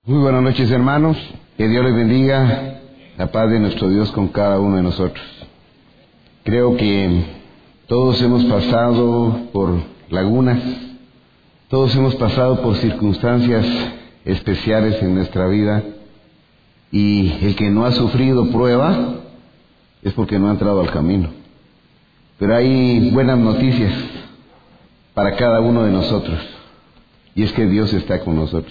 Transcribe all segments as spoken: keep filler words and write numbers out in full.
Muy buenas noches, hermanos. Que Dios les bendiga, la paz de nuestro Dios con cada uno de nosotros. Creo que todos hemos pasado por lagunas, todos hemos pasado por circunstancias especiales en nuestra vida, y el que no ha sufrido prueba es porque no ha entrado al camino. Pero hay buenas noticias para cada uno de nosotros, y es que Dios está con nosotros.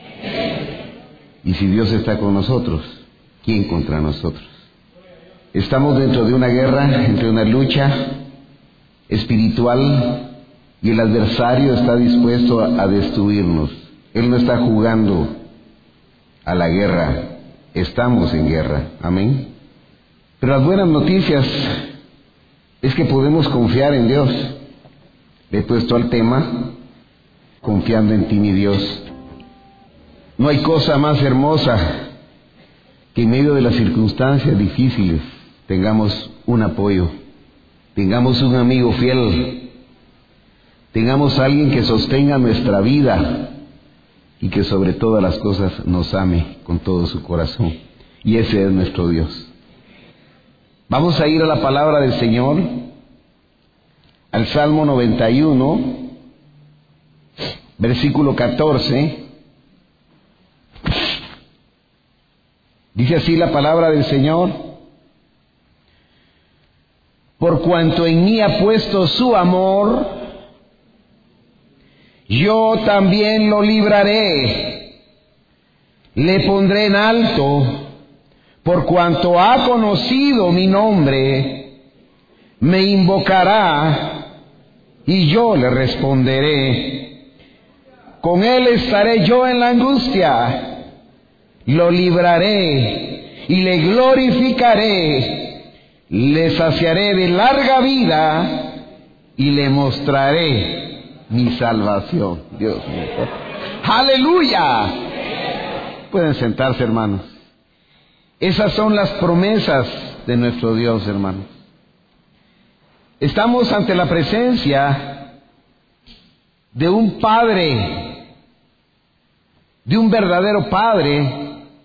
Y si Dios está con nosotros, ¿quién contra nosotros? Estamos dentro de una guerra, entre una lucha espiritual, y el adversario está dispuesto a, a destruirnos. Él no está jugando a la guerra, estamos en guerra. Amén. Pero las buenas noticias es que podemos confiar en Dios. Le he puesto al tema, confiando en ti, mi Dios. No hay cosa más hermosa que en medio de las circunstancias difíciles tengamos un apoyo, tengamos un amigo fiel, tengamos a alguien que sostenga nuestra vida y que sobre todas las cosas nos ame con todo su corazón. Y ese es nuestro Dios. Vamos a ir a la palabra del Señor, al Salmo noventa y uno, versículo catorce. Dice así la palabra del Señor: por cuanto en mí ha puesto su amor, yo también lo libraré, le pondré en alto, por cuanto ha conocido mi nombre, me invocará y yo le responderé. Con él estaré yo en la angustia, lo libraré y le glorificaré, le saciaré de larga vida y le mostraré mi salvación. Dios mío. ¡Aleluya! Pueden sentarse, hermanos. Esas son las promesas de nuestro Dios, hermanos. Estamos ante la presencia de un Padre, de un verdadero Padre,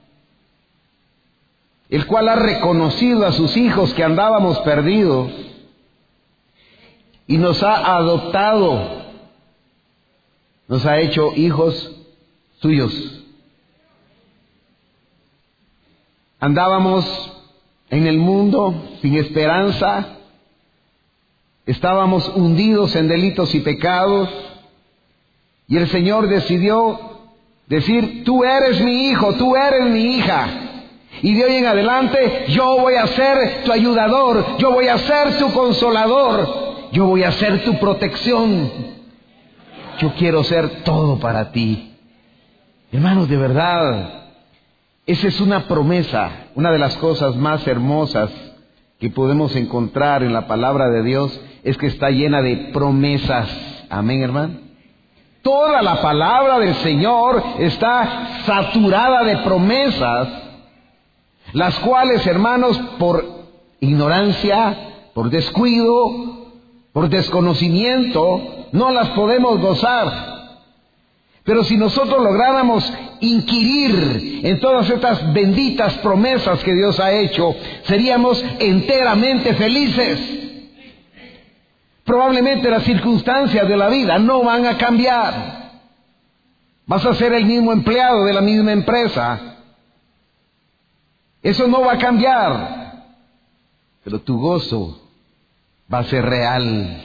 el cual ha reconocido a sus hijos que andábamos perdidos y nos ha adoptado, nos ha hecho hijos suyos. Andábamos en el mundo sin esperanza, estábamos hundidos en delitos y pecados, y el Señor decidió decir: tú eres mi hijo, tú eres mi hija. Y de hoy en adelante yo voy a ser tu ayudador, yo voy a ser tu consolador, yo voy a ser tu protección. Yo quiero ser todo para ti. Hermanos, de verdad, esa es una promesa, una de las cosas más hermosas que podemos encontrar en la palabra de Dios, es que está llena de promesas. Amén, hermano. Toda la palabra del Señor está saturada de promesas, las cuales, hermanos, por ignorancia, por descuido, por desconocimiento, no las podemos gozar. Pero si nosotros lográramos inquirir en todas estas benditas promesas que Dios ha hecho, seríamos enteramente felices. Probablemente las circunstancias de la vida no van a cambiar. Vas a ser el mismo empleado de la misma empresa. Eso no va a cambiar, pero tu gozo va a ser real.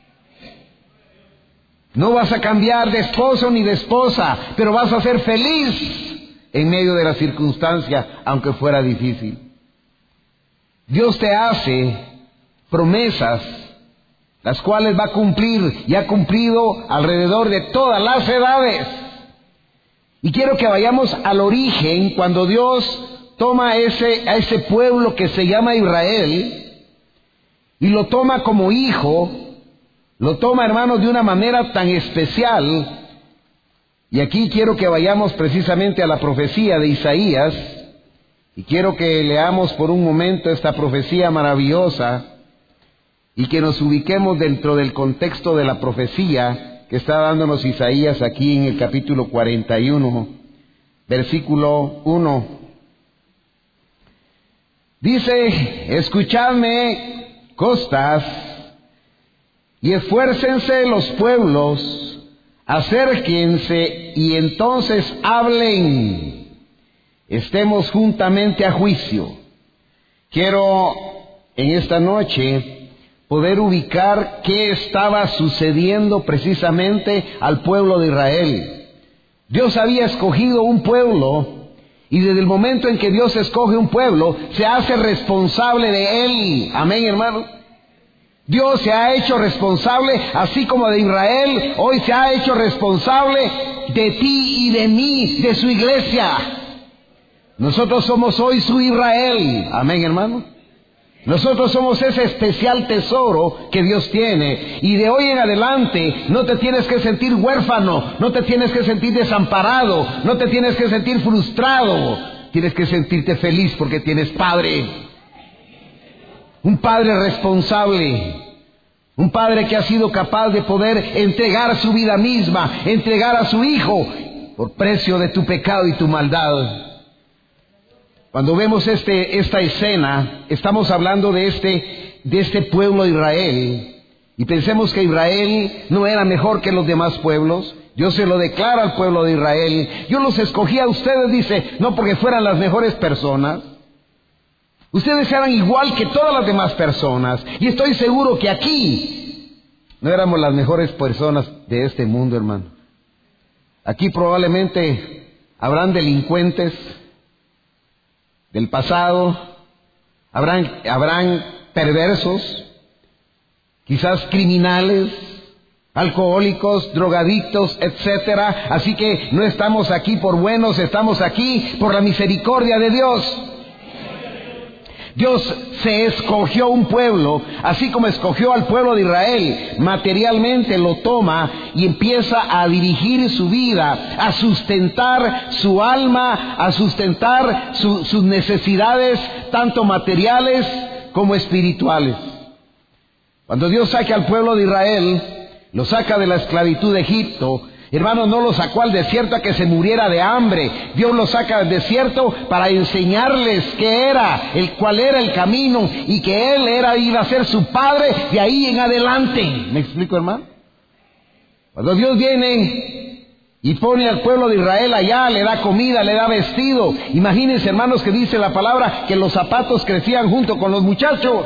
No vas a cambiar de esposo ni de esposa, pero vas a ser feliz en medio de la circunstancia, aunque fuera difícil. Dios te hace promesas, las cuales va a cumplir y ha cumplido alrededor de todas las edades. Y quiero que vayamos al origen, cuando Dios toma a ese, a ese pueblo que se llama Israel y lo toma como hijo, lo toma, hermanos, de una manera tan especial. Y aquí quiero que vayamos precisamente a la profecía de Isaías, y quiero que leamos por un momento esta profecía maravillosa y que nos ubiquemos dentro del contexto de la profecía que está dándonos Isaías aquí en el capítulo cuarenta y uno versículo uno. Dice: escuchadme, costas, y esfuércense los pueblos, acérquense y entonces hablen, estemos juntamente a juicio. Quiero en esta noche poder ubicar qué estaba sucediendo precisamente al pueblo de Israel. Dios había escogido un pueblo, y desde el momento en que Dios escoge un pueblo, se hace responsable de él. Amén, hermano. Dios se ha hecho responsable, así como de Israel, hoy se ha hecho responsable de ti y de mí, de su iglesia. Nosotros somos hoy su Israel. Amén, hermano. Nosotros somos ese especial tesoro que Dios tiene. Y de hoy en adelante no te tienes que sentir huérfano, no te tienes que sentir desamparado, no te tienes que sentir frustrado. Tienes que sentirte feliz porque tienes padre. Un padre responsable. Un padre que ha sido capaz de poder entregar su vida misma, entregar a su hijo por precio de tu pecado y tu maldad. Cuando vemos este, esta escena, estamos hablando de este, de este pueblo de Israel, y pensemos que Israel no era mejor que los demás pueblos. Dios se lo declara al pueblo de Israel: yo los escogí a ustedes, dice, no porque fueran las mejores personas. Ustedes eran igual que todas las demás personas, y estoy seguro que aquí no éramos las mejores personas de este mundo, hermano. Aquí probablemente habrán delincuentes del pasado, habrán, habrán perversos, quizás criminales, alcohólicos, drogadictos, etcétera. Así que no estamos aquí por buenos, estamos aquí por la misericordia de Dios. Dios se escogió un pueblo, así como escogió al pueblo de Israel. Materialmente lo toma y empieza a dirigir su vida, a sustentar su alma, a sustentar su, sus necesidades, tanto materiales como espirituales. Cuando Dios saca al pueblo de Israel, lo saca de la esclavitud de Egipto, hermano, no lo sacó al desierto a que se muriera de hambre. Dios lo saca del desierto para enseñarles qué era, el cuál era el camino, y que Él era, iba a ser su padre de ahí en adelante. ¿Me explico, hermano? Cuando Dios viene y pone al pueblo de Israel allá, le da comida, le da vestido. Imagínense, hermanos, que dice la palabra que los zapatos crecían junto con los muchachos.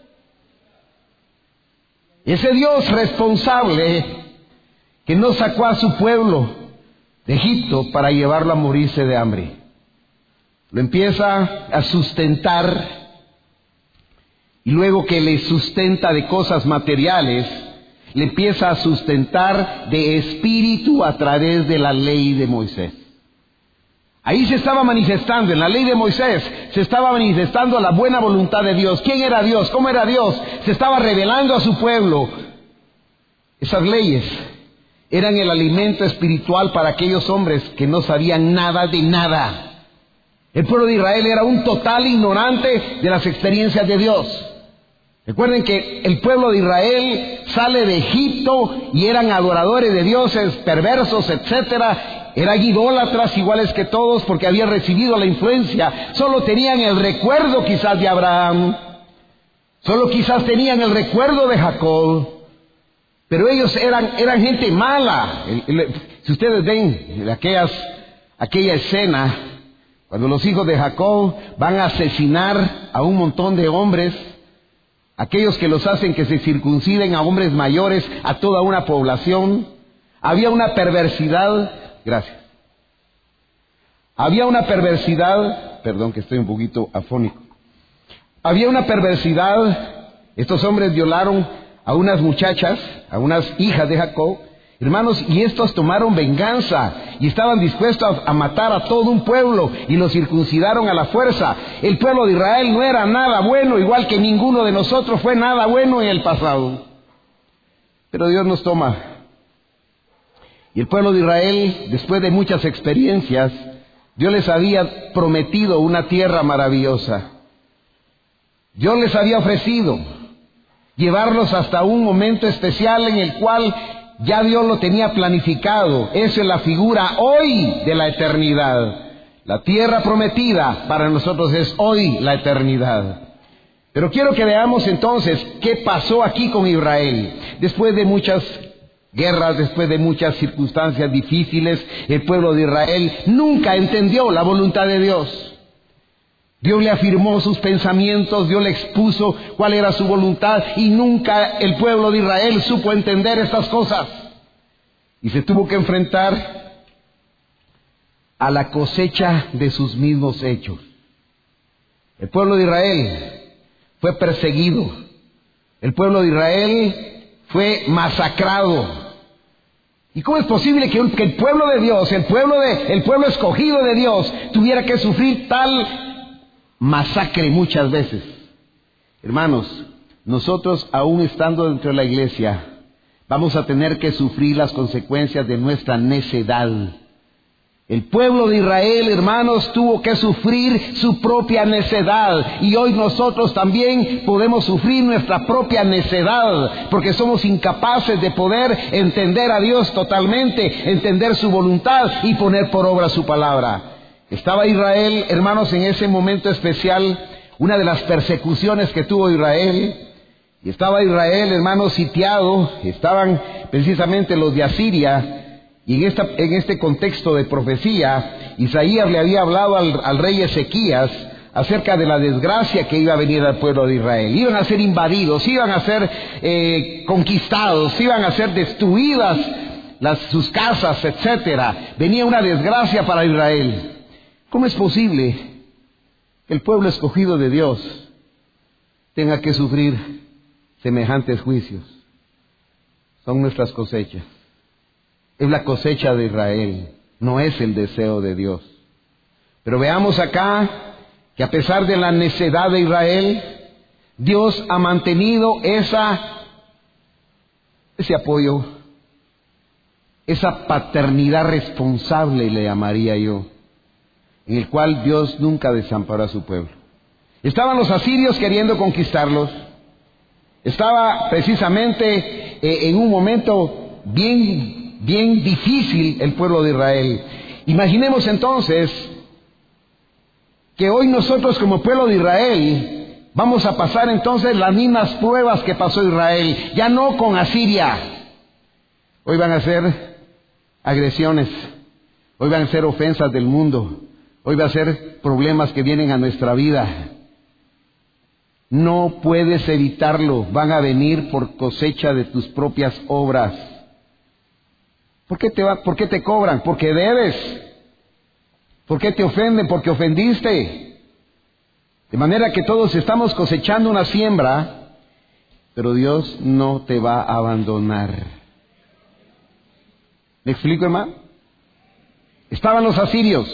Ese Dios responsable que no sacó a su pueblo de Egipto para llevarlo a morirse de hambre, lo empieza a sustentar, y luego que le sustenta de cosas materiales, le empieza a sustentar de espíritu a través de la ley de Moisés. Ahí se estaba manifestando, en la ley de Moisés, se estaba manifestando la buena voluntad de Dios. ¿Quién era Dios? ¿Cómo era Dios? Se estaba revelando a su pueblo. Esas leyes eran el alimento espiritual para aquellos hombres que no sabían nada de nada. El pueblo de Israel era un total ignorante de las experiencias de Dios. Recuerden que el pueblo de Israel sale de Egipto y eran adoradores de dioses perversos, etcétera. Eran idólatras iguales que todos porque habían recibido la influencia. Solo tenían el recuerdo quizás de Abraham. Solo quizás tenían el recuerdo de Jacob. Pero ellos eran, eran gente mala. Si ustedes ven aquellas, aquella escena, cuando los hijos de Jacob van a asesinar a un montón de hombres, aquellos que los hacen que se circunciden a hombres mayores, a toda una población, había una perversidad, gracias, había una perversidad, perdón que estoy un poquito afónico, había una perversidad. Estos hombres violaron a unas muchachas, a unas hijas de Jacob, hermanos, y estos tomaron venganza y estaban dispuestos a, a matar a todo un pueblo y los circuncidaron a la fuerza. El pueblo de Israel no era nada bueno, igual que ninguno de nosotros fue nada bueno en el pasado. Pero Dios nos toma. Y el pueblo de Israel, después de muchas experiencias, Dios les había prometido una tierra maravillosa. Dios les había ofrecido llevarlos hasta un momento especial en el cual ya Dios lo tenía planificado. Esa es la figura hoy de la eternidad. La tierra prometida para nosotros es hoy la eternidad. Pero quiero que veamos entonces qué pasó aquí con Israel. Después de muchas guerras, después de muchas circunstancias difíciles, el pueblo de Israel nunca entendió la voluntad de Dios. Dios le afirmó sus pensamientos, Dios le expuso cuál era su voluntad y nunca el pueblo de Israel supo entender estas cosas. Y se tuvo que enfrentar a la cosecha de sus mismos hechos. El pueblo de Israel fue perseguido. El pueblo de Israel fue masacrado. ¿Y cómo es posible que, un, que el pueblo de Dios, el pueblo, de, el pueblo escogido de Dios, tuviera que sufrir tal masacre muchas veces? Hermanos, nosotros aún estando dentro de la iglesia, vamos a tener que sufrir las consecuencias de nuestra necedad. El pueblo de Israel, hermanos, tuvo que sufrir su propia necedad. Y hoy nosotros también podemos sufrir nuestra propia necedad, porque somos incapaces de poder entender a Dios totalmente, entender su voluntad y poner por obra su palabra. Estaba Israel, hermanos, en ese momento especial, una de las persecuciones que tuvo Israel. Y estaba Israel, hermanos, sitiado. Estaban precisamente los de Asiria. Y en, esta, en este contexto de profecía, Isaías le había hablado al, al rey Ezequías acerca de la desgracia que iba a venir al pueblo de Israel. Iban a ser invadidos, iban a ser eh, conquistados, iban a ser destruidas las, sus casas, etcétera. Venía una desgracia para Israel. ¿Cómo es posible que el pueblo escogido de Dios tenga que sufrir semejantes juicios? Son nuestras cosechas. Es la cosecha de Israel, no es el deseo de Dios. Pero veamos acá que a pesar de la necedad de Israel, Dios ha mantenido esa, ese apoyo, esa paternidad responsable, le llamaría yo, en el cual Dios nunca desamparó a su pueblo. Estaban los asirios queriendo conquistarlos. Estaba precisamente eh, en un momento bien bien difícil el pueblo de Israel. Imaginemos entonces que hoy nosotros como pueblo de Israel vamos a pasar entonces las mismas pruebas que pasó Israel, ya no con Asiria. Hoy van a ser agresiones, hoy van a ser ofensas del mundo, hoy van a ser problemas que vienen a nuestra vida. No puedes evitarlo, van a venir por cosecha de tus propias obras. ¿Por qué te va, por qué te cobran? Porque debes. ¿Por qué te ofenden? Porque ofendiste. De manera que todos estamos cosechando una siembra, pero Dios no te va a abandonar. ¿Me explico, hermano? Estaban los asirios.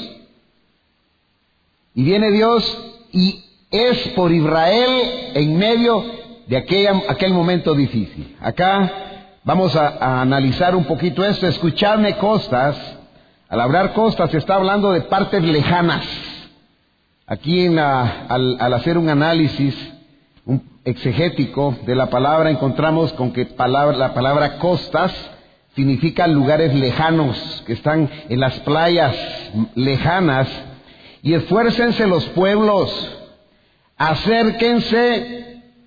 Y viene Dios y es por Israel en medio de aquella, aquel momento difícil. Acá vamos a, a analizar un poquito esto. Escuchadme, costas. Al hablar costas se está hablando de partes lejanas. Aquí en la, al, al hacer un análisis un exegético de la palabra, encontramos con que palabra, la palabra costas significa lugares lejanos, que están en las playas lejanas. Y esfuércense los pueblos, acérquense.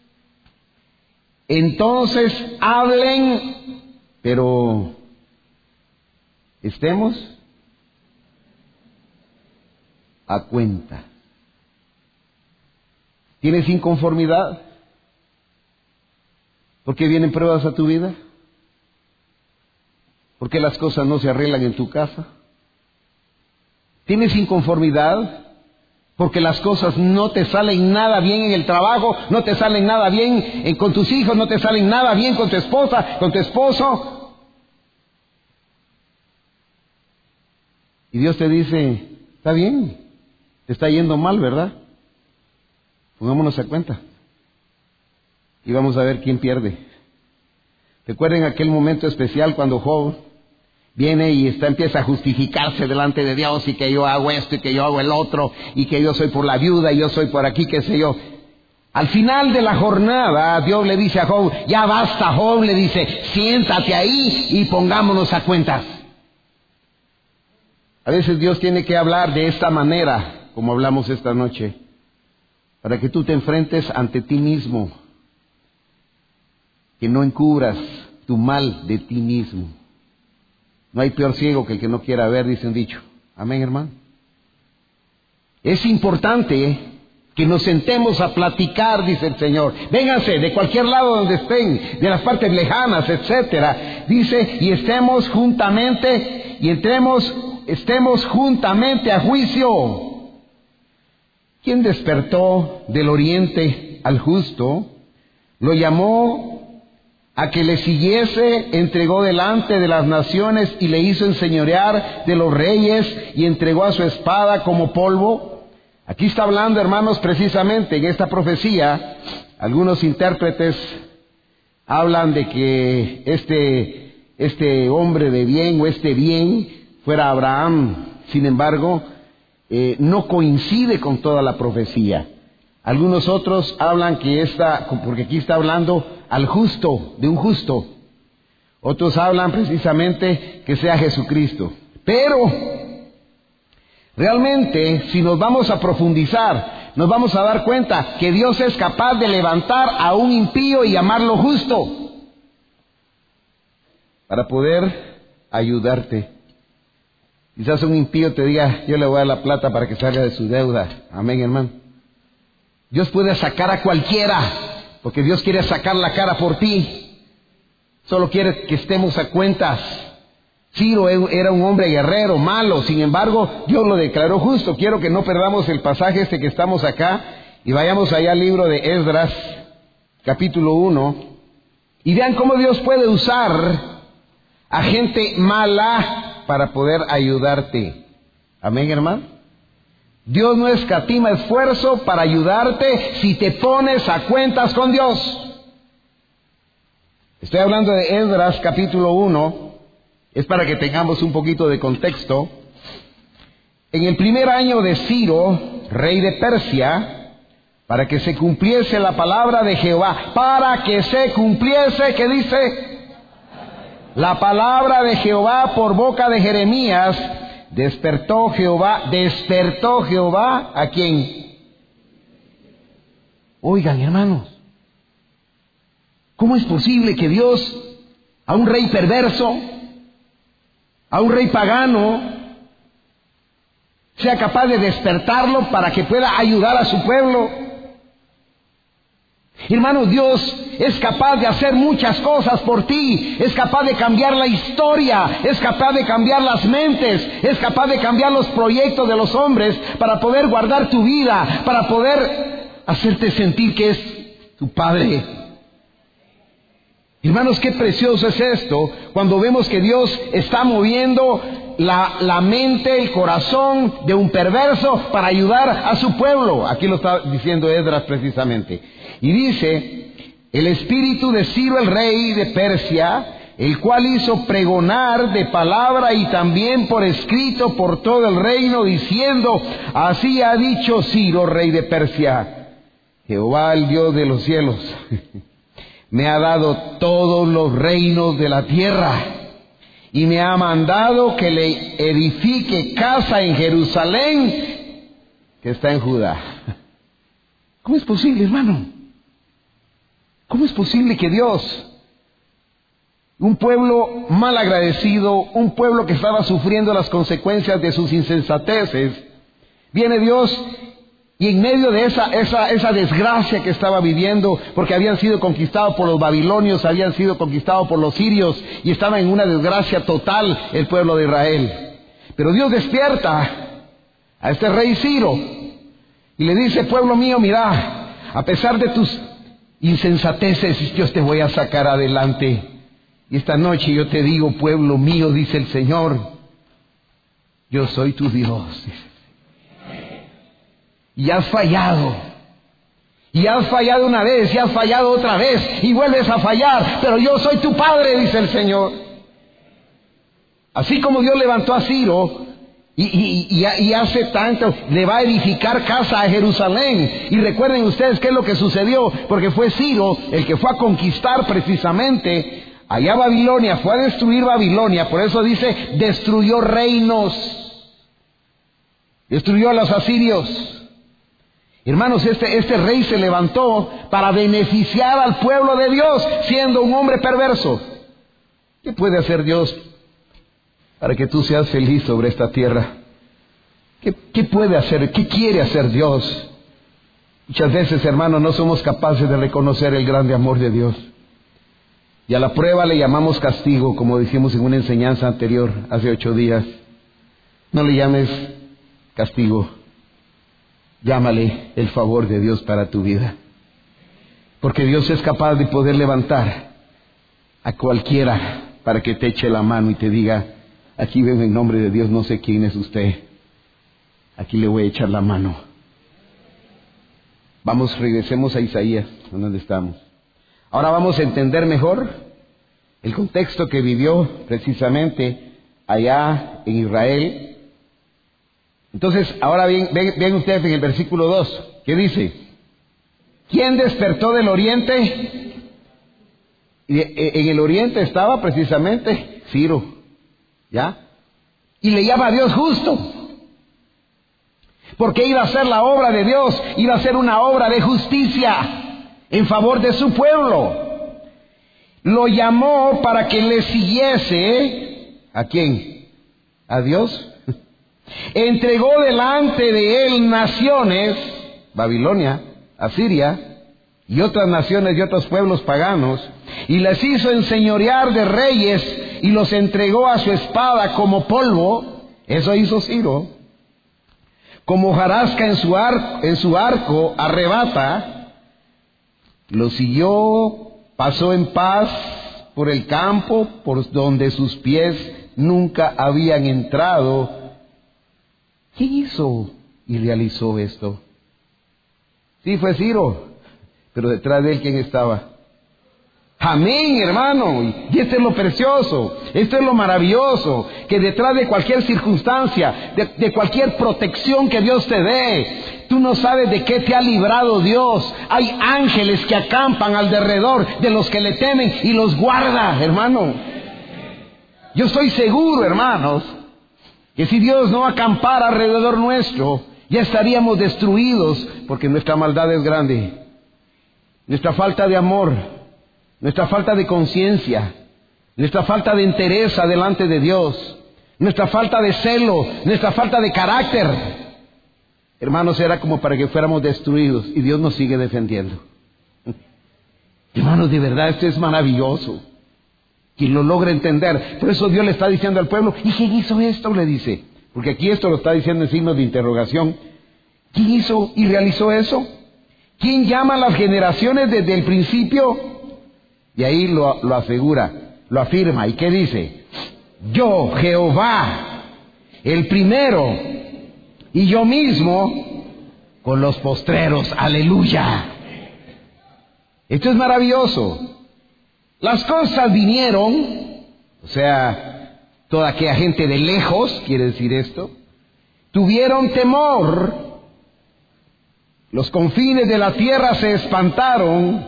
Entonces hablen, pero estemos a cuenta. ¿Tienes inconformidad? ¿Por qué vienen pruebas a tu vida? ¿Por qué las cosas no se arreglan en tu casa? ¿Tienes inconformidad? Porque las cosas no te salen nada bien en el trabajo, no te salen nada bien en, con tus hijos, no te salen nada bien con tu esposa, con tu esposo. Y Dios te dice, está bien, te está yendo mal, ¿verdad? Pongámonos a cuenta. Y vamos a ver quién pierde. Recuerden aquel momento especial cuando Job viene y está, empieza a justificarse delante de Dios, y que yo hago esto y que yo hago el otro, y que yo soy por la viuda y yo soy por aquí, qué sé yo. Al final de la jornada, Dios le dice a Job, ya basta, Job, le dice, siéntate ahí y pongámonos a cuentas. A veces Dios tiene que hablar de esta manera, como hablamos esta noche, para que tú te enfrentes ante ti mismo, que no encubras tu mal de ti mismo. No hay peor ciego que el que no quiera ver, dice un dicho. Amén, hermano. Es importante que nos sentemos a platicar, dice el Señor. Vénganse de cualquier lado donde estén, de las partes lejanas, etcétera. Dice, y estemos juntamente, y entremos, estemos juntamente a juicio. ¿Quién despertó del oriente al justo? Lo llamó a que le siguiese, entregó delante de las naciones y le hizo enseñorear de los reyes y entregó a su espada como polvo. Aquí está hablando, hermanos, precisamente en esta profecía. Algunos intérpretes hablan de que este, este hombre de bien o este bien fuera Abraham. Sin embargo, eh, no coincide con toda la profecía. Algunos otros hablan que esta, porque aquí está hablando al justo, de un justo. Otros hablan precisamente que sea Jesucristo. Pero realmente, si nos vamos a profundizar, nos vamos a dar cuenta que Dios es capaz de levantar a un impío y llamarlo justo para poder ayudarte. Quizás un impío te diga, yo le voy a dar la plata para que salga de su deuda. Amén, hermano. Dios puede sacar a cualquiera, porque Dios quiere sacar la cara por ti. Solo quiere que estemos a cuentas. Ciro era un hombre guerrero, malo, sin embargo, Dios lo declaró justo. Quiero que no perdamos el pasaje este que estamos acá y vayamos allá al libro de Esdras, capítulo uno, y vean cómo Dios puede usar a gente mala para poder ayudarte. Amén, hermano. Dios no escatima esfuerzo para ayudarte si te pones a cuentas con Dios. Estoy hablando de Esdras capítulo uno, es para que tengamos un poquito de contexto. En el primer año de Ciro, rey de Persia, para que se cumpliese la palabra de Jehová, para que se cumpliese, ¿qué dice? La palabra de Jehová por boca de Jeremías, despertó Jehová, despertó Jehová, ¿a quién? Oigan, hermanos, ¿cómo es posible que Dios a un rey perverso, a un rey pagano, sea capaz de despertarlo para que pueda ayudar a su pueblo? Hermanos, Dios es capaz de hacer muchas cosas por ti. Es capaz de cambiar la historia, es capaz de cambiar las mentes, es capaz de cambiar los proyectos de los hombres para poder guardar tu vida, para poder hacerte sentir que es tu Padre. Hermanos, qué precioso es esto cuando vemos que Dios está moviendo la, la mente, el corazón de un perverso para ayudar a su pueblo. Aquí lo está diciendo Esdras precisamente. Y dice, el espíritu de Ciro el rey de Persia, el cual hizo pregonar de palabra y también por escrito por todo el reino, diciendo, así ha dicho Ciro rey de Persia, Jehová el Dios de los cielos me ha dado todos los reinos de la tierra y me ha mandado que le edifique casa en Jerusalén, que está en Judá. ¿Cómo es posible, hermano? ¿Cómo es posible que Dios, un pueblo mal agradecido, un pueblo que estaba sufriendo las consecuencias de sus insensateces, viene Dios y en medio de esa, esa, esa desgracia que estaba viviendo, porque habían sido conquistados por los babilonios, habían sido conquistados por los sirios y estaba en una desgracia total el pueblo de Israel? Pero Dios despierta a este rey Ciro y le dice, pueblo mío, mira, a pesar de tus insensateces, yo te voy a sacar adelante. Y esta noche yo te digo, pueblo mío, dice el Señor, yo soy tu Dios. Y has fallado. Y has fallado una vez, y has fallado otra vez, y vuelves a fallar, pero yo soy tu Padre, dice el Señor. Así como Dios levantó a Ciro, Y, y, y, y hace tanto, le va a edificar casa a Jerusalén. Y recuerden ustedes qué es lo que sucedió, porque fue Ciro el que fue a conquistar precisamente allá Babilonia, fue a destruir Babilonia. Por eso dice, destruyó reinos. destruyó a los asirios. Hermanos, este, este rey se levantó para beneficiar al pueblo de Dios, siendo un hombre perverso. ¿Qué puede hacer Dios para que tú seas feliz sobre esta tierra? ¿Qué, qué puede hacer? ¿Qué quiere hacer Dios? Muchas veces, hermanos, no somos capaces de reconocer el grande amor de Dios. Y a la prueba le llamamos castigo, como dijimos en una enseñanza anterior, hace ocho días. No le llames castigo. Llámale el favor de Dios para tu vida. Porque Dios es capaz de poder levantar a cualquiera para que te eche la mano y te diga: aquí vengo en nombre de Dios, no sé quién es usted. Aquí le voy a echar la mano. Vamos, regresemos a Isaías, donde estamos. Ahora vamos a entender mejor el contexto que vivió precisamente allá en Israel. Entonces, ahora bien, ven, ven ustedes en el versículo dos, ¿qué dice? ¿Quién despertó del oriente? Y en el oriente estaba precisamente Ciro, ¿ya? Y le llama a Dios justo, porque iba a ser la obra de Dios, iba a ser una obra de justicia en favor de su pueblo. Lo llamó para que le siguiese. ¿A quién? ¿A Dios? Entregó delante de él naciones, Babilonia, Asiria, y otras naciones y otros pueblos paganos, y les hizo enseñorear de reyes, y los entregó a su espada como polvo. Eso hizo Ciro. Como hojarasca en su, ar- en su arco arrebata. Lo siguió, pasó en paz por el campo, por donde sus pies nunca habían entrado. ¿Quién hizo y realizó esto? Sí, fue Ciro, pero detrás de él, ¿quién estaba? Amén, hermano. Y esto es lo precioso, esto es lo maravilloso, que detrás de cualquier circunstancia, de, de cualquier protección que Dios te dé, tú no sabes de qué te ha librado Dios. Hay ángeles que acampan alrededor de los que le temen y los guarda, hermano. Yo estoy seguro, hermanos, que si Dios no acampara alrededor nuestro, ya estaríamos destruidos, porque nuestra maldad es grande. Nuestra falta de amor, nuestra falta de conciencia, nuestra falta de entereza delante de Dios, nuestra falta de celo, nuestra falta de carácter, hermanos, era como para que fuéramos destruidos, y Dios nos sigue defendiendo. Hermanos, de verdad, esto es maravilloso. Quien lo logra entender. Por eso Dios le está diciendo al pueblo: ¿y quién hizo esto? Le dice. Porque aquí esto lo está diciendo en signos de interrogación. ¿Quién hizo y realizó eso? ¿Quién llama a las generaciones desde el principio? Y ahí lo, lo asegura, lo afirma. ¿Y qué dice? Yo, Jehová, el primero, y yo mismo con los postreros. Aleluya. Esto es maravilloso. Las cosas vinieron, o sea, toda aquella gente de lejos, quiere decir esto, tuvieron temor, los confines de la tierra se espantaron,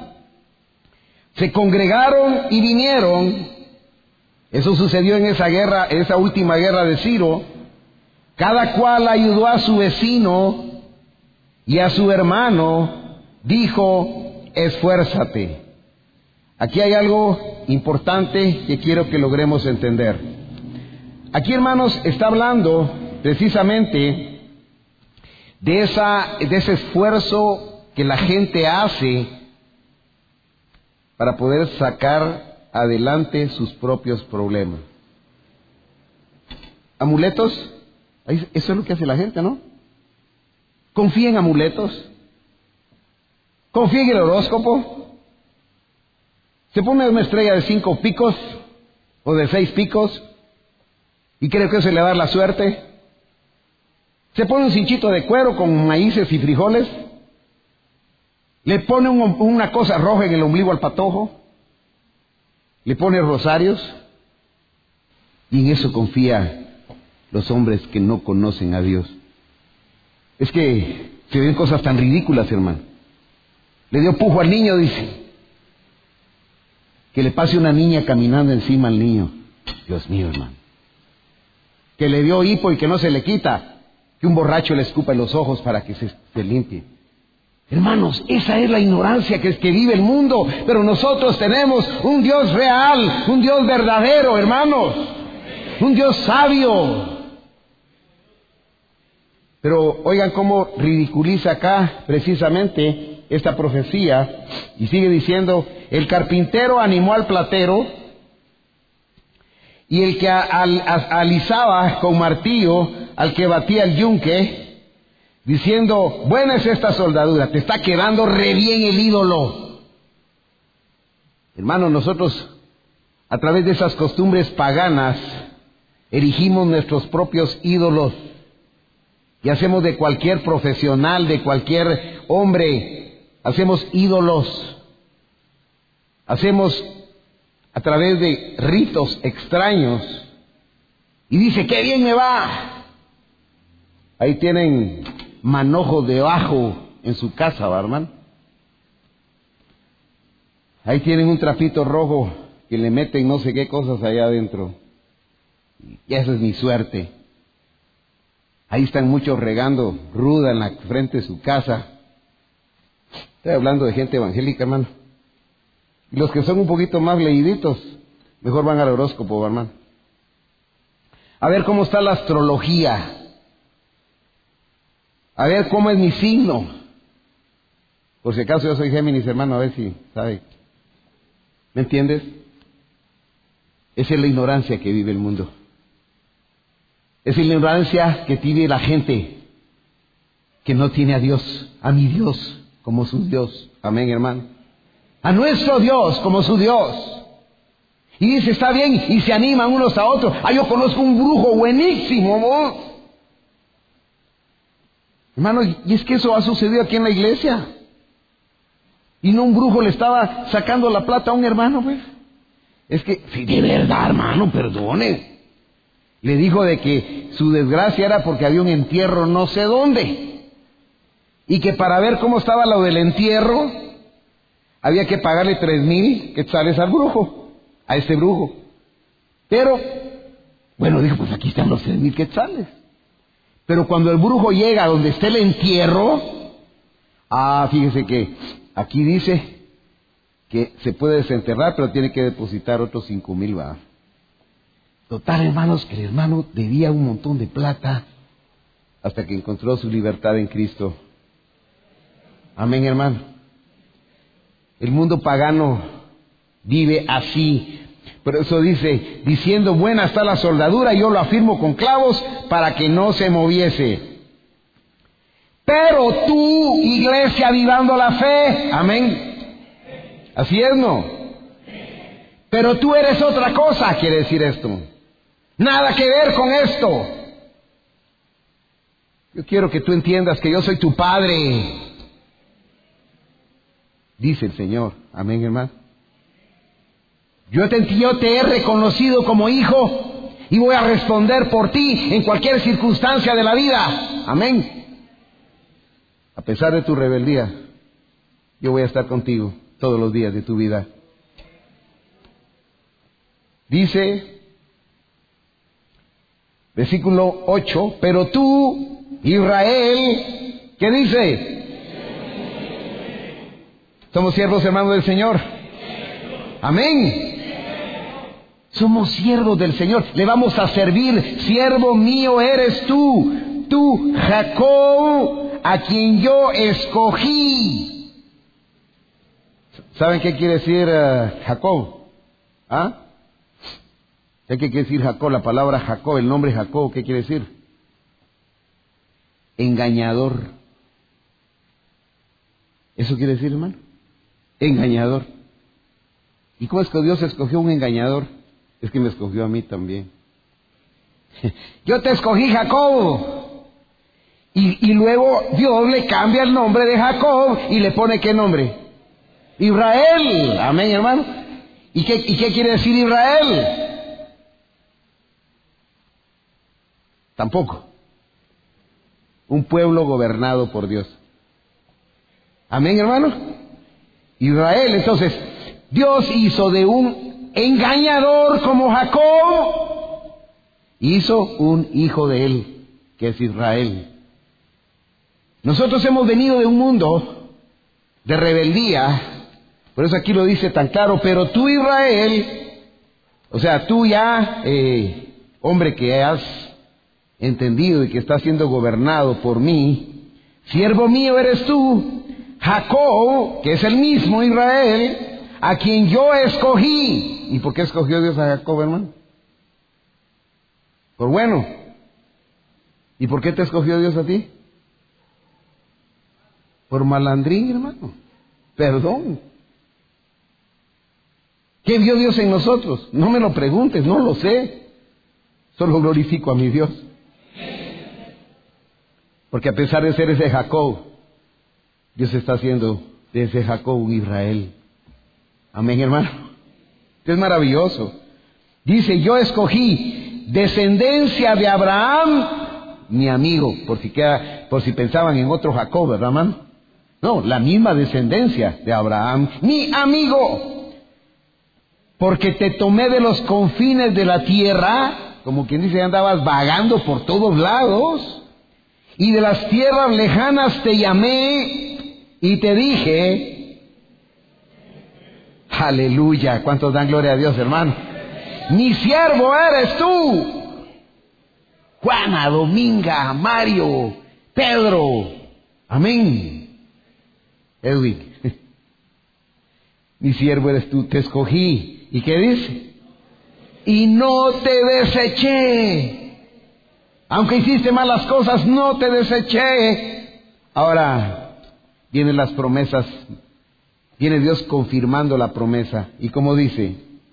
se congregaron y vinieron. Eso sucedió en esa guerra, esa última guerra de Ciro. Cada cual ayudó a su vecino y a su hermano, dijo: esfuérzate. Aquí hay algo importante que quiero que logremos entender. Aquí, hermanos, está hablando precisamente de, esa, de ese esfuerzo que la gente hace para poder sacar adelante sus propios problemas. ¿Amuletos? Eso es lo que hace la gente, ¿no? Confía en amuletos. Confía en el horóscopo. Se pone una estrella de cinco picos o de seis picos y cree que eso le va a dar la suerte. Se pone un cinchito de cuero con maíces y frijoles. Le pone un, una cosa roja en el ombligo al patojo. Le pone rosarios. Y en eso confía los hombres que no conocen a Dios. Es que se ven cosas tan ridículas, hermano. Le dio pujo al niño, dice. Que le pase una niña caminando encima al niño. Dios mío, hermano. Que le dio hipo y que no se le quita. que un borracho le escupa en los ojos para que se, se limpie. Hermanos, esa es la ignorancia que, que vive el mundo, pero nosotros tenemos un Dios real, un Dios verdadero, hermanos, un Dios sabio. Pero oigan cómo ridiculiza acá precisamente esta profecía, y sigue diciendo: el carpintero animó al platero, y el que al, al, alisaba con martillo al que batía el yunque, diciendo: buena es esta soldadura, te está quedando re bien el ídolo. Hermanos, nosotros a través de esas costumbres paganas erigimos nuestros propios ídolos y hacemos de cualquier profesional, de cualquier hombre, hacemos ídolos. Hacemos a través de ritos extraños. Y dice: ¡qué bien me va! Ahí tienen manojos de ajo en su casa, ¿va, hermano? Ahí tienen un trapito rojo que le meten no sé qué cosas allá adentro. Y esa es mi suerte. Ahí están muchos regando ruda en la frente de su casa. Estoy hablando de gente evangélica, hermano. Y los que son un poquito más leíditos, mejor van al horóscopo, hermano. A ver cómo está la astrología. A ver cómo es mi signo. Por si acaso yo soy Géminis, hermano, a ver si sabe. ¿Me entiendes? Esa es la ignorancia que vive el mundo. Esa es la ignorancia que tiene la gente que no tiene a Dios, a mi Dios como su Dios. Amén, hermano. A nuestro Dios como su Dios. Y dice: está bien, y se animan unos a otros. Ah, yo conozco un brujo buenísimo, ¿no? Hermano, y es que eso ha sucedido aquí en la iglesia. Y no un brujo le estaba sacando la plata a un hermano, pues. Es que, sí, de verdad, hermano, perdone. Le dijo de que su desgracia era porque había un entierro no sé dónde. Y que para ver cómo estaba lo del entierro, había que pagarle tres mil quetzales al brujo, a ese brujo. Pero, bueno, dijo: pues aquí están los tres mil quetzales. Pero cuando el brujo llega a donde esté el entierro, ah, fíjese que aquí dice que se puede desenterrar, pero tiene que depositar otros cinco mil, va. Total, hermanos, que el hermano debía un montón de plata hasta que encontró su libertad en Cristo. Amén, hermano. El mundo pagano vive así. Por eso dice: diciendo, buena está la soldadura, yo lo afirmo con clavos para que no se moviese. Pero tú, iglesia Avivando la Fe, amén. Así es, ¿no? Pero tú eres otra cosa, quiere decir esto. Nada que ver con esto. Yo quiero que tú entiendas que yo soy tu Padre, dice el Señor. Amén, hermano. Yo te, yo te he reconocido como hijo y voy a responder por ti en cualquier circunstancia de la vida. Amén. A pesar de tu rebeldía, yo voy a estar contigo todos los días de tu vida. Dice, versículo ocho, pero tú, Israel, ¿qué dice? ¿Somos siervos, hermanos del Señor? Amén. Somos siervos del Señor, le vamos a servir. Siervo mío eres tú, tú, Jacob, a quien yo escogí. ¿Saben qué quiere decir uh, Jacob? ¿Ah? ¿Qué quiere decir Jacob? La palabra Jacob, el nombre Jacob, ¿qué quiere decir? Engañador. ¿Eso quiere decir, hermano? Engañador. ¿Y cómo es que Dios escogió un engañador? Es que me escogió a mí también. Yo te escogí, Jacob. Y, y luego Dios le cambia el nombre de Jacob y le pone ¿qué nombre? Israel. Amén, hermano. ¿Y qué, y qué quiere decir Israel? Tampoco. Un pueblo gobernado por Dios. Amén, hermano. Israel. Entonces, Dios hizo de un engañador como Jacob, hizo un hijo de él. que es Israel. Nosotros hemos venido de un mundo de rebeldía, por eso aquí lo dice tan claro, pero tú, Israel, o sea, tú ya, eh, hombre que has entendido y que estás siendo gobernado por mí, siervo mío eres tú, Jacob, que es el mismo Israel, a quien yo escogí. ¿Y por qué escogió Dios a Jacob, hermano? Por bueno. ¿Y por qué te escogió Dios a ti? Por malandrín, hermano. Perdón. ¿Qué vio Dios en nosotros? No me lo preguntes, no lo sé. Solo glorifico a mi Dios. Porque a pesar de ser ese Jacob, Dios está haciendo de ese Jacob un Israel. Amén, hermano. Es maravilloso. Dice, yo escogí descendencia de Abraham, mi amigo. Por si queda, por si pensaban en otro Jacob, ¿verdad, hermano? No, la misma descendencia de Abraham, mi amigo. Porque te tomé de los confines de la tierra, como quien dice, andabas vagando por todos lados, y de las tierras lejanas te llamé y te dije, aleluya, ¿cuántos dan gloria a Dios, hermano? Mi siervo eres tú. Juana, Dominga, Mario, Pedro, amén. Edwin, mi siervo eres tú, te escogí. ¿Y qué dice? Y no te deseché. Aunque hiciste malas cosas, no te deseché. Ahora vienen las promesas. Viene Dios confirmando la promesa. ¿Y cómo dice?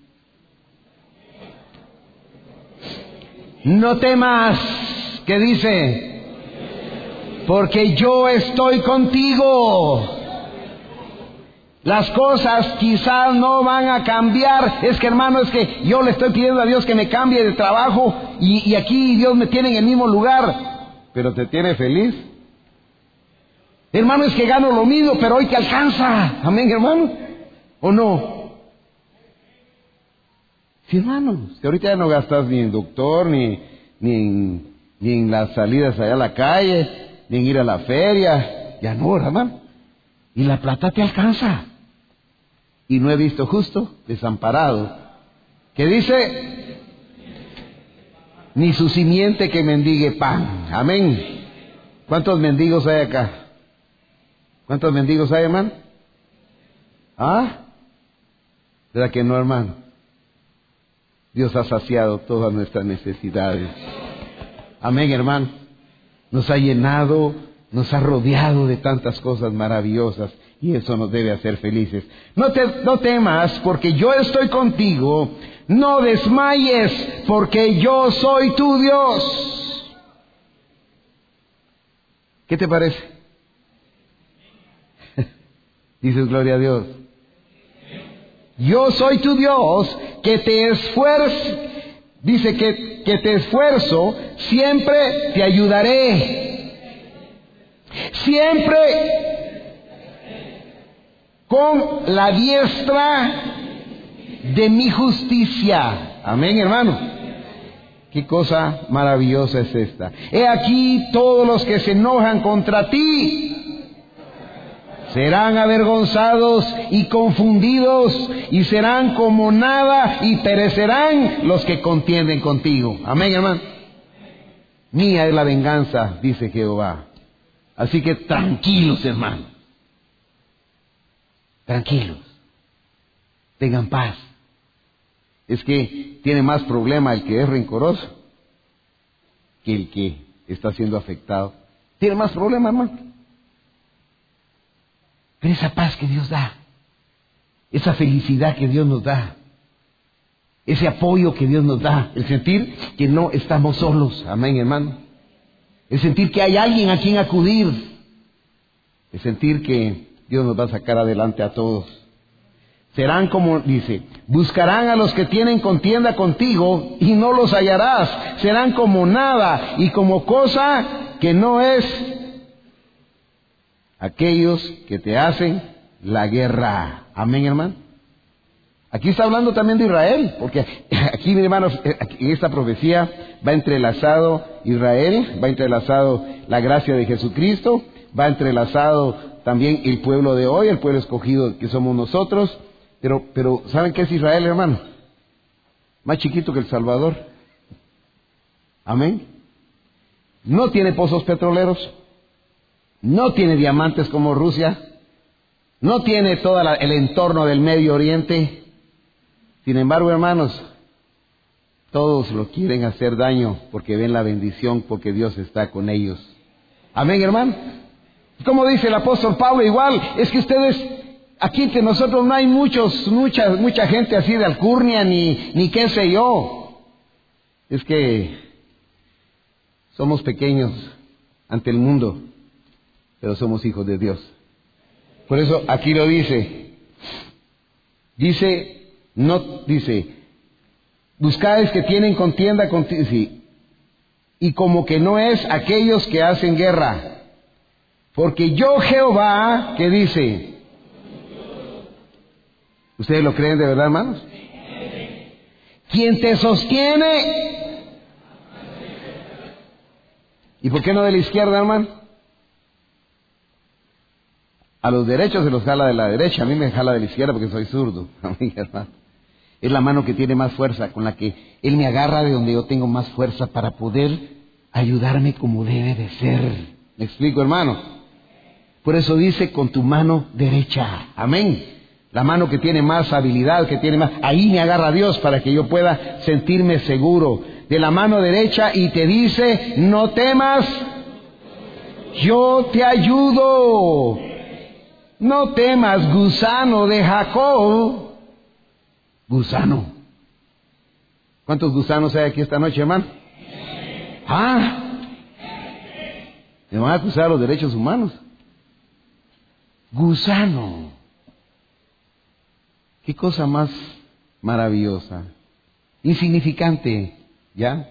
No temas. ¿Qué dice? Porque yo estoy contigo. Las cosas quizás no van a cambiar. Es que, hermano, es que yo le estoy pidiendo a Dios que me cambie de trabajo y, y aquí Dios me tiene en el mismo lugar. Pero te tiene feliz. Hermano, es que gano lo mismo, pero hoy te alcanza. Amén, hermano. ¿O no? Sí, hermano. Si ahorita ya no gastas ni en doctor, ni, ni, en, ni en las salidas allá a la calle, ni en ir a la feria. Ya no, hermano. Y la plata te alcanza. Y no he visto justo desamparado. ¿Qué dice? Ni su simiente que mendigue pan. Amén. ¿Cuántos mendigos hay acá? ¿Cuántos mendigos hay, hermano? ¿Ah? ¿Verdad que no, hermano? Dios ha saciado todas nuestras necesidades. Amén, hermano. Nos ha llenado, nos ha rodeado de tantas cosas maravillosas. Y eso nos debe hacer felices. No, te, no temas, porque yo estoy contigo. No desmayes, porque yo soy tu Dios. ¿Qué te parece? Dices, gloria a Dios. Yo soy tu Dios, que te esfuerzo. Dice que, que te esfuerzo, siempre te ayudaré. Siempre con la diestra de mi justicia. Amén, hermano. Qué cosa maravillosa es esta. He aquí todos los que se enojan contra ti serán avergonzados y confundidos y serán como nada y perecerán los que contienden contigo. Amén, hermano. Mía es la venganza, dice Jehová. Así que tranquilos, hermano. Tranquilos, tengan paz. Es que tiene más problema el que es rencoroso que el que está siendo afectado. Tiene más problema, hermano. Pero esa paz que Dios da, esa felicidad que Dios nos da, ese apoyo que Dios nos da, el sentir que no estamos solos, amén, hermano. El sentir que hay alguien a quien acudir, el sentir que Dios nos va a sacar adelante a todos. Serán como, dice, buscarán a los que tienen contienda contigo y no los hallarás. Serán como nada y como cosa que no es aquellos que te hacen la guerra. Amén, hermano. Aquí está hablando también de Israel, porque aquí, mis hermanos, en esta profecía va entrelazado Israel, va entrelazado la gracia de Jesucristo, va entrelazado también el pueblo de hoy, el pueblo escogido que somos nosotros. Pero, pero ¿saben qué es Israel, hermano? Más chiquito que El Salvador. Amén. No tiene pozos petroleros, no tiene diamantes como Rusia, no tiene todo la, el entorno del Medio Oriente. Sin embargo, hermanos, todos lo quieren hacer daño porque ven la bendición, porque Dios está con ellos. Amén, hermano. Como dice el apóstol Pablo, igual, es que ustedes, aquí entre nosotros no hay muchos, mucha, mucha gente así de alcurnia, ni, ni qué sé yo. Es que somos pequeños ante el mundo, pero somos hijos de Dios. Por eso aquí lo dice. Dice, no, dice, buscáis que tienen contienda contigo, sí, y como que no es aquellos que hacen guerra. Porque yo Jehová, ¿qué dice? ¿Ustedes lo creen de verdad, hermanos? Quien te sostiene. ¿Y por qué no de la izquierda, hermano? A los derechos se los jala de la derecha, a mí me jala de la izquierda porque soy zurdo. Amén, hermano. Es la mano que tiene más fuerza, con la que Él me agarra de donde yo tengo más fuerza para poder ayudarme como debe de ser. ¿Me explico, hermano? Por eso dice con tu mano derecha. Amén. La mano que tiene más habilidad, que tiene más... Ahí me agarra Dios para que yo pueda sentirme seguro. De la mano derecha y te dice, no temas, yo te ayudo. No temas, gusano de Jacob. Gusano. ¿Cuántos gusanos hay aquí esta noche, hermano? Ah, me van a acusar los derechos humanos. Gusano. Qué cosa más maravillosa. Insignificante, ¿ya?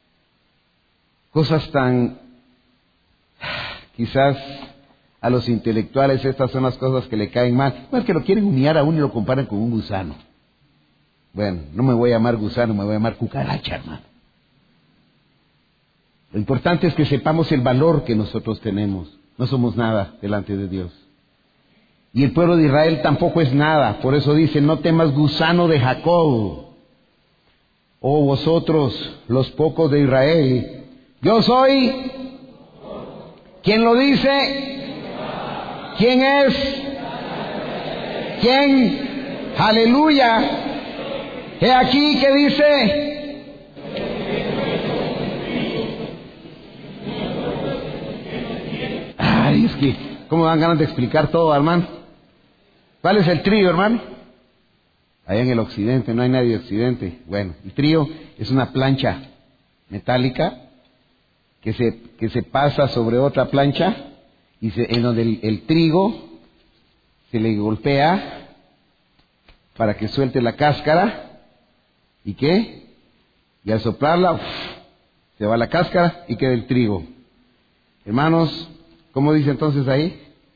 Cosas tan... Quizás a los intelectuales estas son las cosas que le caen mal. No es que lo quieren humillar a uno y lo comparan con un gusano. Bueno, no me voy a llamar gusano, me voy a llamar cucaracha, hermano. Lo importante es que sepamos el valor que nosotros tenemos. No somos nada delante de Dios. Y el pueblo de Israel tampoco es nada. Por eso dice, no temas, gusano de Jacob. Oh vosotros, los pocos de Israel. Yo soy. ¿Quién lo dice? ¿Quién es? ¿Quién? Aleluya. He aquí que dice. Ay, es que, ¿cómo dan ganas de explicar todo, hermano? ¿Cuál es el trío, hermano? Allá en el occidente, no hay nadie de occidente. Bueno, el trío es una plancha metálica que se, que se pasa sobre otra plancha y se, en donde el, el trigo se le golpea para que suelte la cáscara. ¿Y qué? Y al soplarla, uf, se va la cáscara y queda el trigo. Hermanos, ¿cómo dice entonces ahí?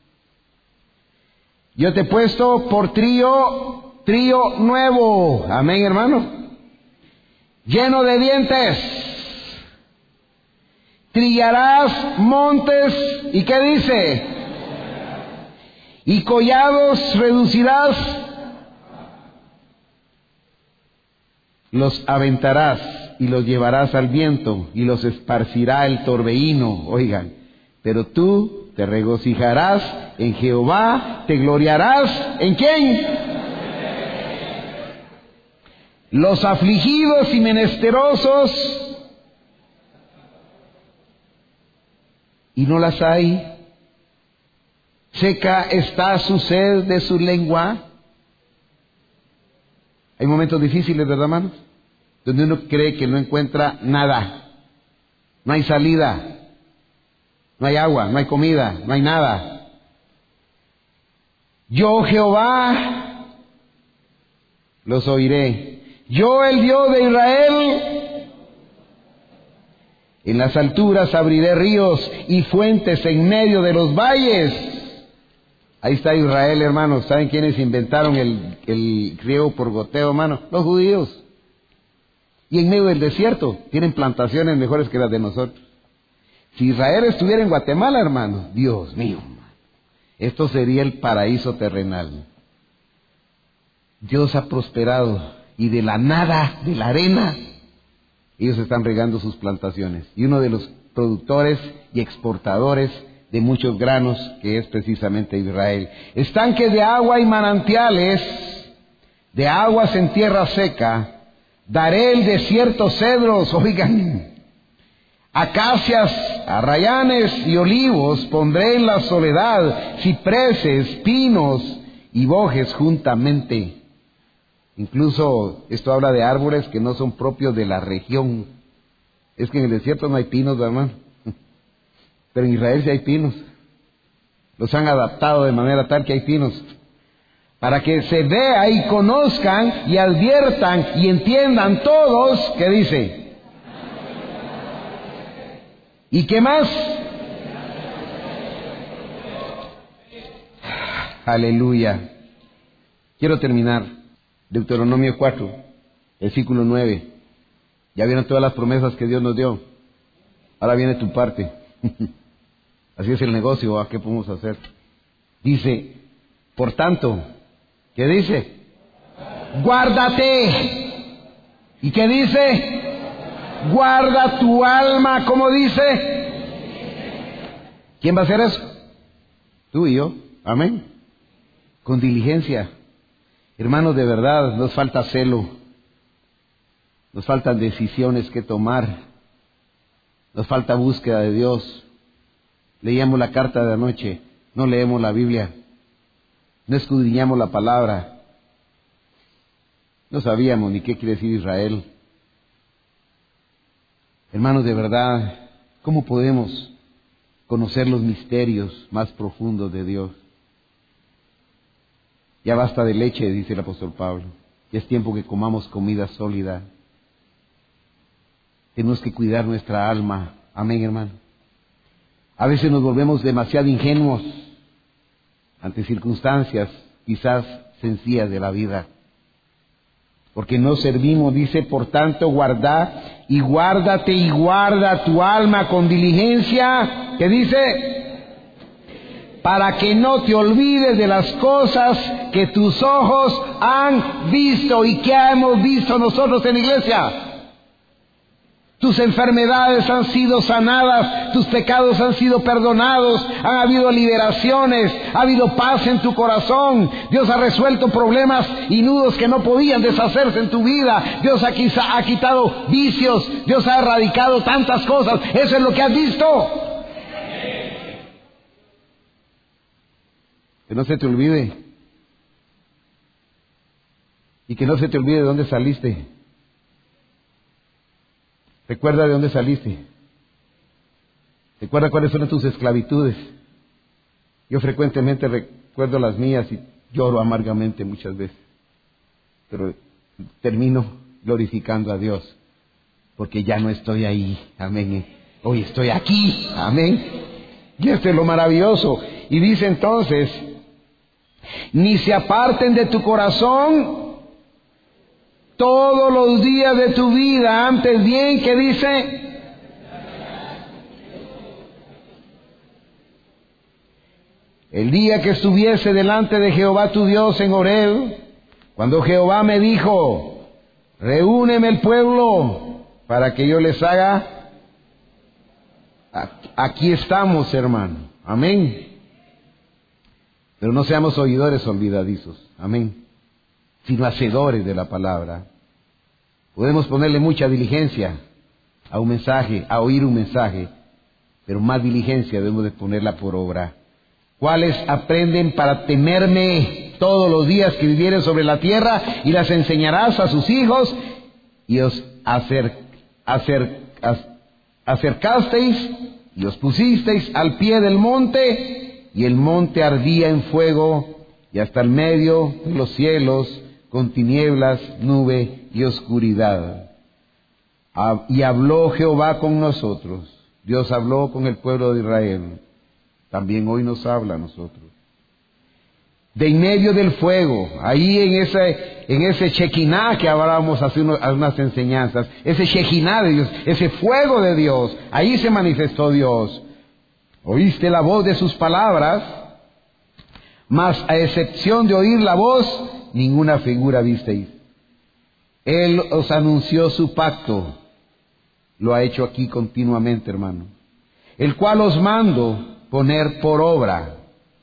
Yo te he puesto por trío, trío nuevo. Amén, hermano. Lleno de dientes. Trillarás montes. ¿Y qué dice? Y collados reducirás. Los aventarás y los llevarás al viento y los esparcirá el torbellino. Oigan, pero tú te regocijarás en Jehová, te gloriarás ¿en quién? Los afligidos y menesterosos, y no las hay. Seca está su sed de su lengua. Hay momentos difíciles, ¿verdad, hermanos? Donde uno cree que no encuentra nada. No hay salida. No hay agua, no hay comida, no hay nada. Yo, Jehová, los oiré. Yo, el Dios de Israel, en las alturas abriré ríos y fuentes en medio de los valles. Ahí está Israel, hermanos. ¿Saben quiénes inventaron el, el riego por goteo, hermano? Los judíos. y en medio del desierto tienen plantaciones mejores que las de nosotros. Si Israel estuviera en Guatemala, hermano, Dios mío, esto sería el paraíso terrenal. Dios ha prosperado y de la nada, de la arena, ellos están regando sus plantaciones. Y uno de los productores y exportadores de muchos granos, que es precisamente Israel. Estanques de agua y manantiales, de aguas en tierra seca, daré el desierto cedros, oigan, acacias, arrayanes y olivos pondré en la soledad, cipreses, pinos y bojes juntamente. Incluso esto habla de árboles que no son propios de la región. Es que en el desierto no hay pinos, hermano. Pero en Israel sí hay pinos. Los han adaptado de manera tal que hay pinos. Para que se vea y conozcan y adviertan y entiendan todos, ¿qué dice? ¿Y qué más? Aleluya. Quiero terminar. Deuteronomio cuatro, versículo nueve. Ya vieron todas las promesas que Dios nos dio. Ahora viene tu parte. Así es el negocio, ¿a qué podemos hacer? Dice, por tanto, ¿qué dice? Guárdate. ¿Y qué dice? Guarda tu alma, ¿cómo dice? ¿Quién va a hacer eso? Tú y yo. Amén. Con diligencia. Hermanos, de verdad, nos falta celo. Nos faltan decisiones que tomar. Nos falta búsqueda de Dios. Leíamos la carta de anoche, no leemos la Biblia. No escudriñamos la palabra. No sabíamos ni qué quiere decir Israel. Hermanos, de verdad, ¿cómo podemos conocer los misterios más profundos de Dios? Ya basta de leche, dice el apóstol Pablo. Ya es tiempo que comamos comida sólida. Tenemos que cuidar nuestra alma. Amén, hermano. A veces nos volvemos demasiado ingenuos ante circunstancias quizás sencillas de la vida. Porque no servimos, dice, por tanto, guarda y guárdate y guarda tu alma con diligencia. ¿Qué dice? Para que no te olvides de las cosas que tus ojos han visto. ¿Y qué hemos visto nosotros en la iglesia? Tus enfermedades han sido sanadas, tus pecados han sido perdonados, han habido liberaciones, ha habido paz en tu corazón. Dios ha resuelto problemas y nudos que no podían deshacerse en tu vida. Dios ha, quizá, ha quitado vicios, Dios ha erradicado tantas cosas. Eso es lo que has visto. Que no se te olvide. Y que no se te olvide de dónde saliste. Recuerda de dónde saliste. Recuerda cuáles son tus esclavitudes. Yo frecuentemente recuerdo las mías y lloro amargamente muchas veces. Pero termino glorificando a Dios. Porque ya no estoy ahí. Amén. Hoy estoy aquí. Amén. Y esto es lo maravilloso. Y dice entonces, ni se aparten de tu corazón todos los días de tu vida, antes bien, ¿qué dice? El día que estuviese delante de Jehová tu Dios en Horeb, cuando Jehová me dijo, reúneme el pueblo para que yo les haga, aquí estamos, hermano, amén. Pero no seamos oidores olvidadizos, amén, sino hacedores de la palabra. Podemos ponerle mucha diligencia a un mensaje, a oír un mensaje, pero más diligencia debemos de ponerla por obra. ¿Cuáles aprenden para temerme todos los días que vivieren sobre la tierra? Y las enseñarás a sus hijos, y os acer, acer, acercasteis y os pusisteis al pie del monte, y el monte ardía en fuego, y hasta el medio de los cielos, con tinieblas, nube y oscuridad. Y habló Jehová con nosotros. Dios habló con el pueblo de Israel. También hoy nos habla a nosotros. de en medio del fuego, ahí en ese, en ese Shekinah que hablábamos hace unos, unas enseñanzas, ese Shekinah de Dios, ese fuego de Dios, ahí se manifestó Dios. Oíste la voz de sus palabras, mas a excepción de oír la voz, ninguna figura visteis. Él os anunció su pacto, lo ha hecho aquí continuamente, hermano, el cual os mando poner por obra.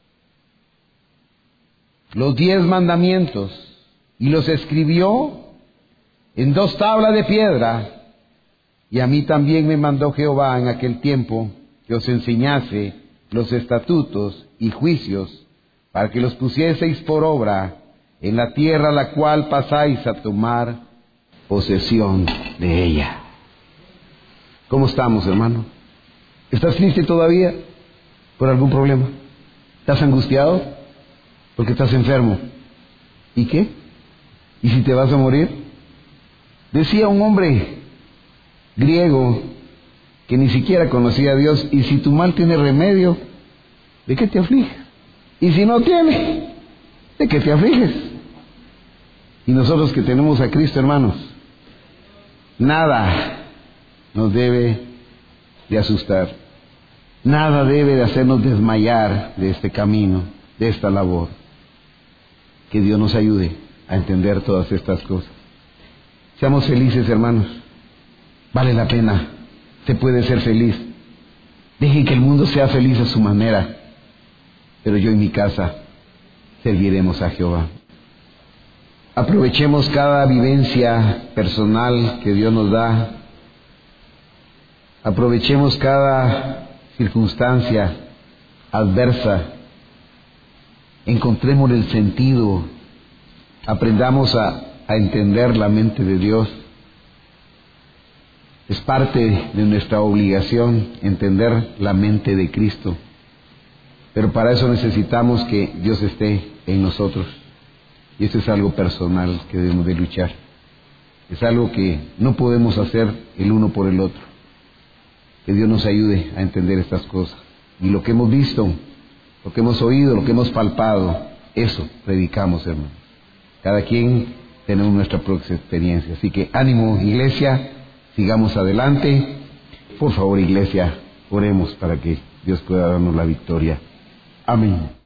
Los diez mandamientos, y los escribió en dos tablas de piedra, y a mí también me mandó Jehová en aquel tiempo que os enseñase los estatutos y juicios, para que los pusieseis por obra en la tierra a la cual pasáis a tomar posesión de ella. ¿Cómo estamos, hermano? ¿Estás triste todavía por algún problema? ¿Estás angustiado porque estás enfermo? ¿Y qué? ¿Y si te vas a morir? Decía un hombre griego que ni siquiera conocía a Dios: y si tu mal tiene remedio, ¿de qué te afliges? Y si no tiene, ¿de qué te afliges? Y nosotros que tenemos a Cristo, hermanos, nada nos debe de asustar, nada debe de hacernos desmayar de este camino, de esta labor. Que Dios nos ayude a entender todas estas cosas. Seamos felices, hermanos. Vale la pena. Se puede ser feliz. Dejen que el mundo sea feliz a su manera, pero yo y mi casa serviremos a Jehová. Aprovechemos cada vivencia personal que Dios nos da. Aprovechemos cada circunstancia adversa. Encontremos el sentido. Aprendamos a, a entender la mente de Dios. Es parte de nuestra obligación entender la mente de Cristo. Pero para eso necesitamos que Dios esté en nosotros. Y eso es algo personal que debemos de luchar. Es algo que no podemos hacer el uno por el otro. Que Dios nos ayude a entender estas cosas. Y lo que hemos visto, lo que hemos oído, lo que hemos palpado, eso predicamos, hermanos. Cada quien tenemos nuestra propia experiencia. Así que ánimo, iglesia, sigamos adelante. Por favor, iglesia, oremos para que Dios pueda darnos la victoria. Amén.